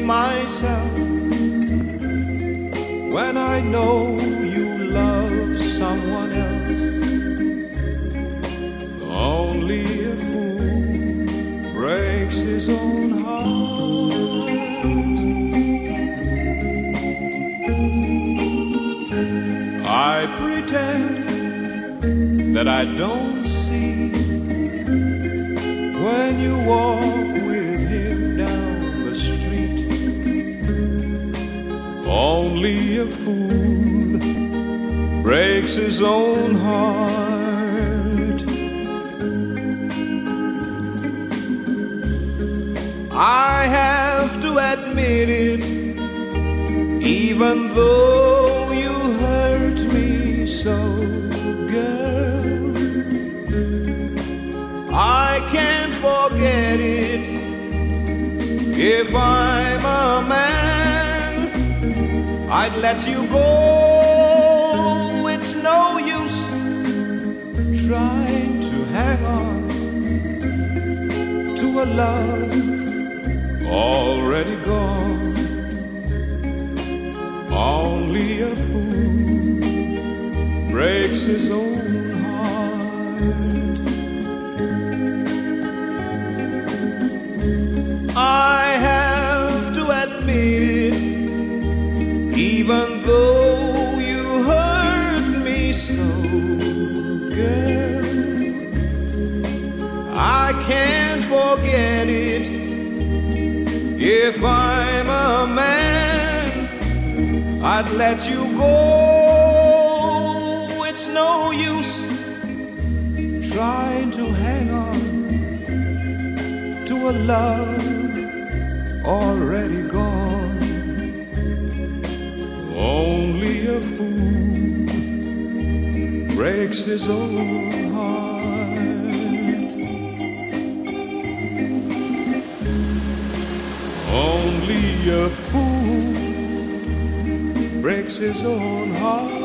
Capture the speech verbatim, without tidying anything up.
myself when I know you love someone else. Only a fool breaks his own heart. I pretend that I don't see when you walk with him down the street. Only a fool breaks his own heart. I have to admit it, even though you hurt me so, girl. I can't forget it. If I'm a man, I'd let you go. It's no use trying to hang on to a love already gone. Only a fool breaks his own heart. I have to admit it, even though you hurt me so, girl. I can't forget it. If I'm a man, I'd let you go. It's no use trying to hang on to a love already gone. Only a fool breaks his own heart. Only a fool breaks his own heart.